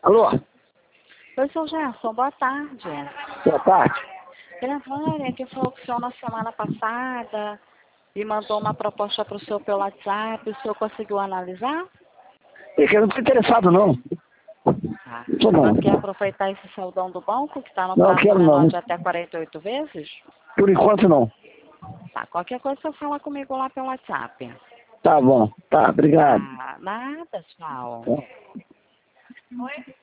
Alô? Oi, seu Gerson, boa tarde. Boa tarde. Gravânia, que falou com o senhor na semana passada e mandou uma proposta para o senhor pelo WhatsApp, o senhor conseguiu analisar? É que eu não estou interessado, não. Ah, Tô não. não quer aproveitar esse saldão do banco, que está no Não, prazo quero menor não. de até 48 vezes? Por enquanto, não. Tá, qualquer coisa você fala comigo lá pelo WhatsApp. Tá bom. Tá, obrigado. Ah, nada, tchau. Tá.